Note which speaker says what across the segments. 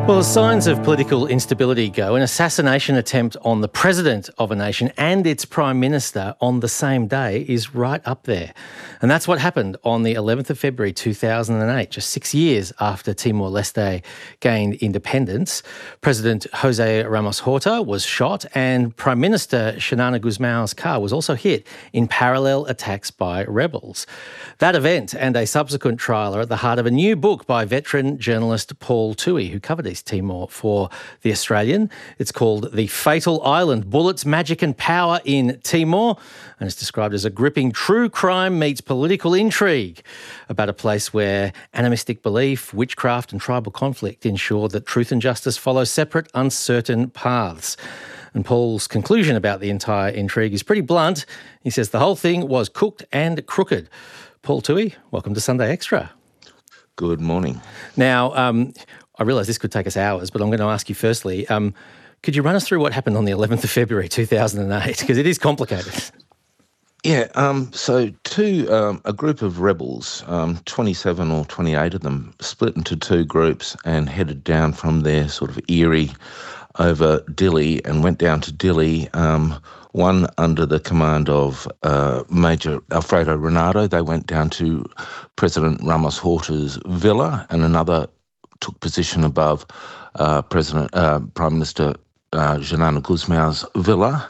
Speaker 1: Well, as signs of political instability go, an assassination attempt on the president of a nation and its prime minister on the same day is right up there. And that's what happened on the 11th of February 2008, just 6 years after Timor-Leste gained independence. President Jose Ramos Horta was shot and Prime Minister Xanana Gusmão's car was also hit in parallel attacks by rebels. That event and a subsequent trial are at the heart of a new book by veteran journalist Paul Toohey, who covered East Timor for The Australian. It's called The Fatal Island: Bullets, Magic and Power in Timor, and it's described as a gripping true crime meets political intrigue about a place where animistic belief, witchcraft and tribal conflict ensure that truth and justice follow separate, uncertain paths. And Paul's conclusion about the entire intrigue is pretty blunt. He says the whole thing was cooked and crooked. Paul Toohey, welcome to Sunday Extra.
Speaker 2: Good morning.
Speaker 1: Now, I realise this could take us hours, but I'm going to ask you firstly, could you run us through what happened on the 11th of February 2008? Because it is complicated.
Speaker 2: Yeah, so a group of rebels, 27 or 28 of them, split into two groups and headed down from their sort of Erie over Dili and went down to Dili, one under the command of Major Alfredo Renato. They went down to President Ramos Horta's villa, and another took position above Prime Minister Xanana Gusmão's villa.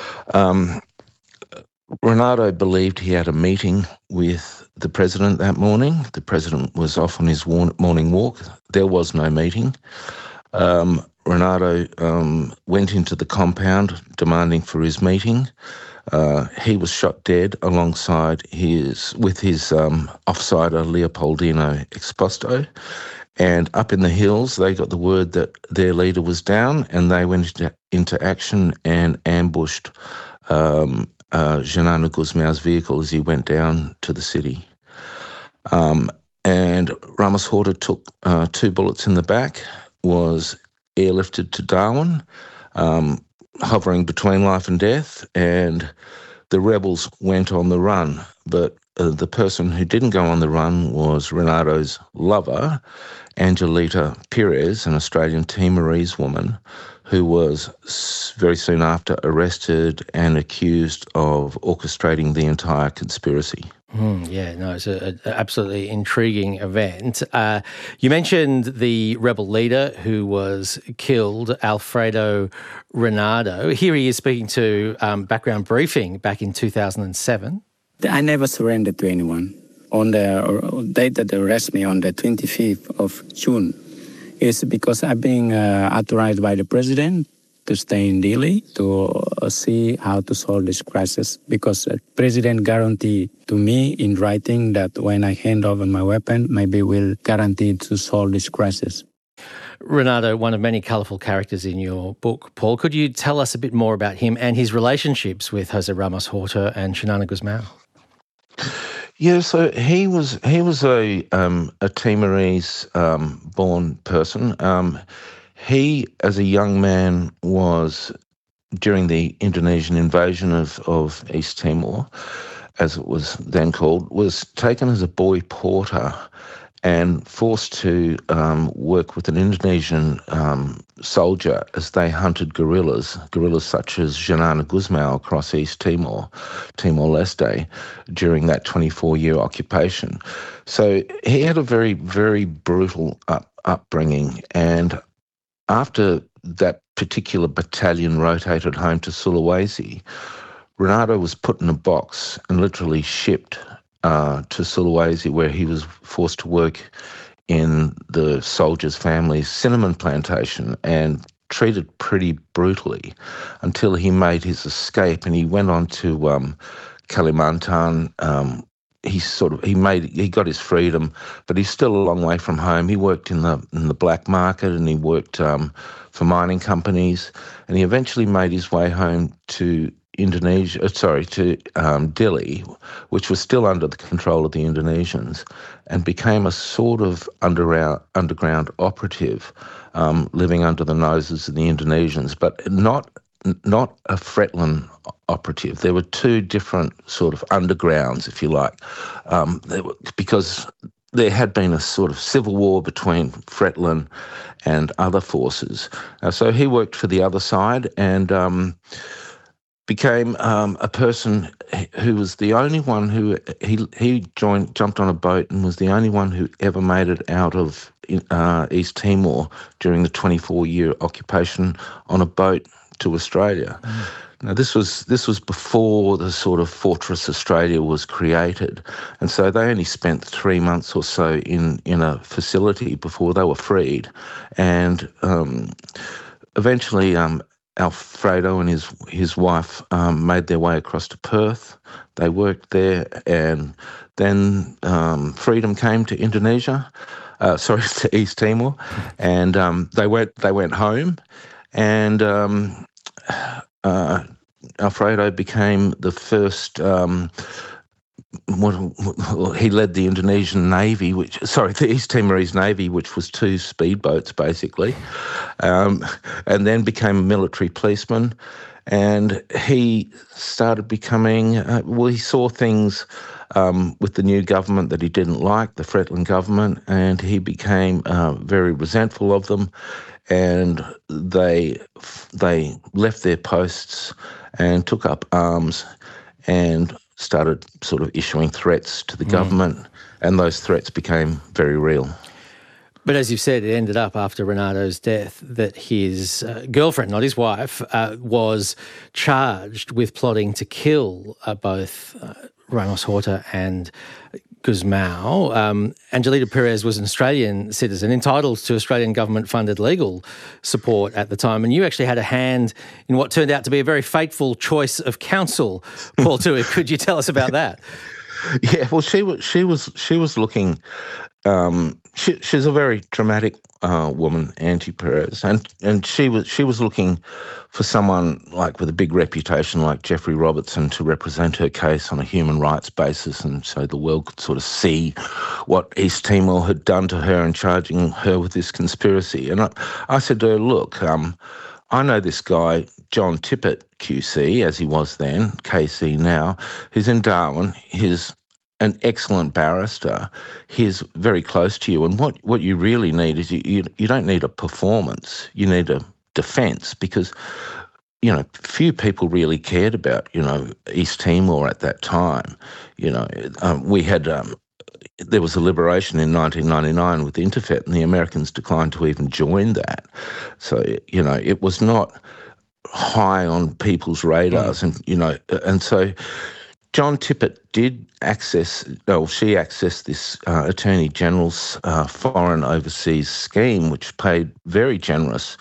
Speaker 2: Renato believed he had a meeting with the president that morning. The president was off on his morning walk. There was no meeting. Renato went into the compound demanding for his meeting. He was shot dead alongside with his offsider Leopoldino Exposto. And up in the hills, they got the word that their leader was down, and they went into action and ambushed Xanana Gusmão's vehicle as he went down to the city. And Ramos Horta took 2 bullets in the back, was airlifted to Darwin, hovering between life and death, and the rebels went on the run. But the person who didn't go on the run was Renato's lover, Angelita Perez, an Australian Timorese woman, who was very soon after arrested and accused of orchestrating the entire conspiracy.
Speaker 1: It's an absolutely intriguing event. You mentioned the rebel leader who was killed, Alfredo Renato. Here he is speaking to Background Briefing back in 2007.
Speaker 3: I never surrendered to anyone. On the date that they arrested me on the 25th of June, is because I'm being authorized by the president to stay in Dili to see how to solve this crisis, because the president guaranteed to me in writing that when I hand over my weapon, maybe we'll guarantee to solve this crisis.
Speaker 1: Renato, one of many colourful characters in your book, Paul, could you tell us a bit more about him and his relationships with Jose Ramos Horta and Xanana Gusmão?
Speaker 2: Yeah, so he was a Timorese born person. He, as a young man, was, during the Indonesian invasion of East Timor, as it was then called, was taken as a boy porter and forced to work with an Indonesian soldier as they hunted guerrillas such as Xanana Gusmão across East Timor, Timor-Leste, during that 24-year occupation. So he had a very, very brutal upbringing, and after that particular battalion rotated home to Sulawesi, Renato was put in a box and literally shipped to Sulawesi, where he was forced to work in the soldiers' family's cinnamon plantation and treated pretty brutally until he made his escape, and he went on to Kalimantan. He got his freedom, but he's still a long way from home. He worked in the black market, and he worked for mining companies, and he eventually made his way home to Dili, which was still under the control of the Indonesians, and became a sort of underground operative, living under the noses of the Indonesians, but not a Fretland operative. There were two different sort of undergrounds, if you like, because there had been a sort of civil war between Fretlin and other forces. So he worked for the other side and became a person who was the only one who jumped on a boat and was the only one who ever made it out of East Timor during the 24-year occupation on a boat to Australia. Now this was before the sort of Fortress Australia was created, and so they only spent 3 months or so in a facility before they were freed, and eventually Alfredo and his wife made their way across to Perth. They worked there, and then freedom came to Indonesia. To East Timor, and they went home, and Alfredo became the first. He led the Indonesian Navy, the East Timorese Navy, which was 2 speedboats basically, and then became a military policeman. And he started becoming, he saw things with the new government that he didn't like, the Fretlin government, and he became very resentful of them. And they left their posts and took up arms and started sort of issuing threats to the government, and those threats became very real.
Speaker 1: But as you've said, it ended up after Renado's death that his girlfriend, not his wife, was charged with plotting to kill both Ramos Horta and Gusmao. Angelita Perez was an Australian citizen entitled to Australian government-funded legal support at the time, and you actually had a hand in what turned out to be a very fateful choice of counsel, Paul Toohey. Could you tell us about that?
Speaker 2: Yeah, well, she was looking. She's a very dramatic woman, Angie Perez, and she was looking for someone like with a big reputation like Jeffrey Robertson to represent her case on a human rights basis, and so the world could sort of see what East Timor had done to her in charging her with this conspiracy. And I said to her, look, I know this guy, John Tippett, QC, as he was then, KC now, who's in Darwin. He's an excellent barrister. He's very close to you. And what you really need is you don't need a performance. You need a defence, because, few people really cared about, East Timor at that time. We had... there was a liberation in 1999 with Interfet, and the Americans declined to even join that. So, it was not high on people's radars. And so John Tippett did she accessed this Attorney General's foreign overseas scheme, which paid very generous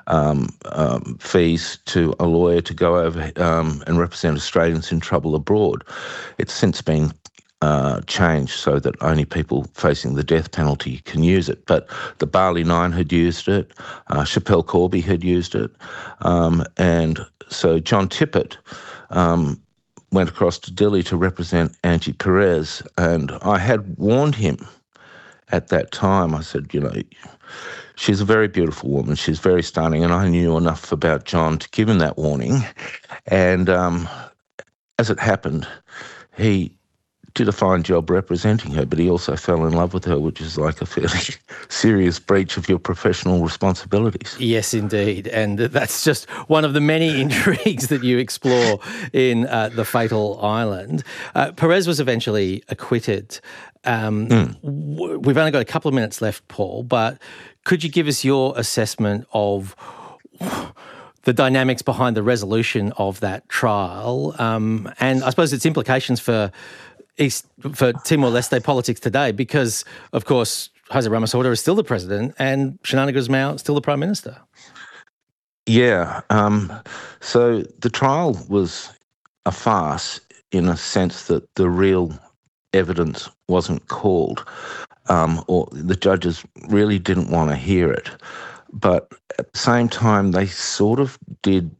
Speaker 2: fees to a lawyer to go over and represent Australians in trouble abroad. It's since been changed so that only people facing the death penalty can use it. But the Bali Nine had used it, Schapelle Corby had used it, and so John Tippett went across to Dili to represent Angie Perez, and I had warned him at that time. I said, she's a very beautiful woman, she's very stunning, and I knew enough about John to give him that warning. And as it happened, he did a fine job representing her, but he also fell in love with her, which is like a fairly serious breach of your professional responsibilities.
Speaker 1: Yes, indeed. And that's just one of the many intrigues that you explore in The Fatal Island. Perez was eventually acquitted. We've only got a couple of minutes left, Paul, but could you give us your assessment of the dynamics behind the resolution of that trial, and I suppose its implications for Timor-Leste politics today, because, of course, Jose Ramos Horta is still the president and Xanana Gusmao still the Prime Minister?
Speaker 2: Yeah. So the trial was a farce in a sense that the real evidence wasn't called, or the judges really didn't want to hear it. But at the same time, they sort of did,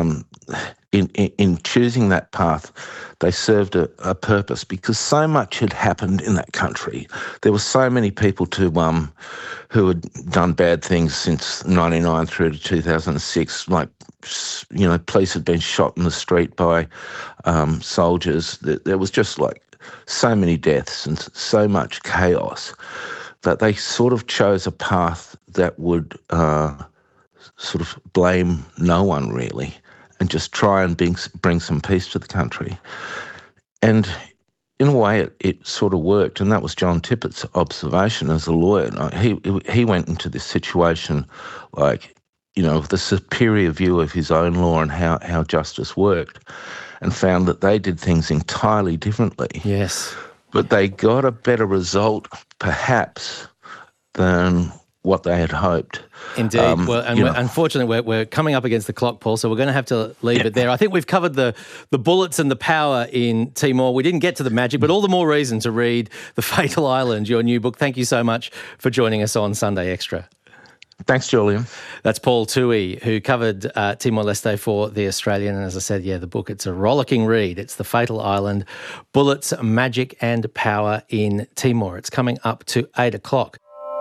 Speaker 2: in choosing that path, they served a purpose, because so much had happened in that country. There were so many people who had done bad things since 1999 through to 2006, like, police had been shot in the street by soldiers. There was just like so many deaths and so much chaos that they sort of chose a path that would sort of blame no one really and just try and bring some peace to the country. And in a way, it sort of worked, and that was John Tippett's observation as a lawyer. He went into this situation like, with a superior view of his own law and how justice worked, and found that they did things entirely differently.
Speaker 1: Yes.
Speaker 2: But they got a better result, perhaps, than what they had hoped.
Speaker 1: Indeed. Unfortunately, we're coming up against the clock, Paul, so we're going to have to leave it there. I think we've covered the bullets and the power in Timor. We didn't get to the magic, but all the more reason to read The Fatal Island, your new book. Thank you so much for joining us on Sunday Extra.
Speaker 2: Thanks, Julian.
Speaker 1: That's Paul Toohey, who covered Timor-Leste for The Australian. And as I said, the book, it's a rollicking read. It's The Fatal Island, Bullets, Magic and Power in Timor. It's coming up to 8 o'clock.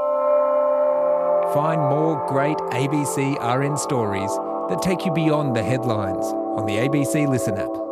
Speaker 4: Find more great ABC RN stories that take you beyond the headlines on the ABC Listen app.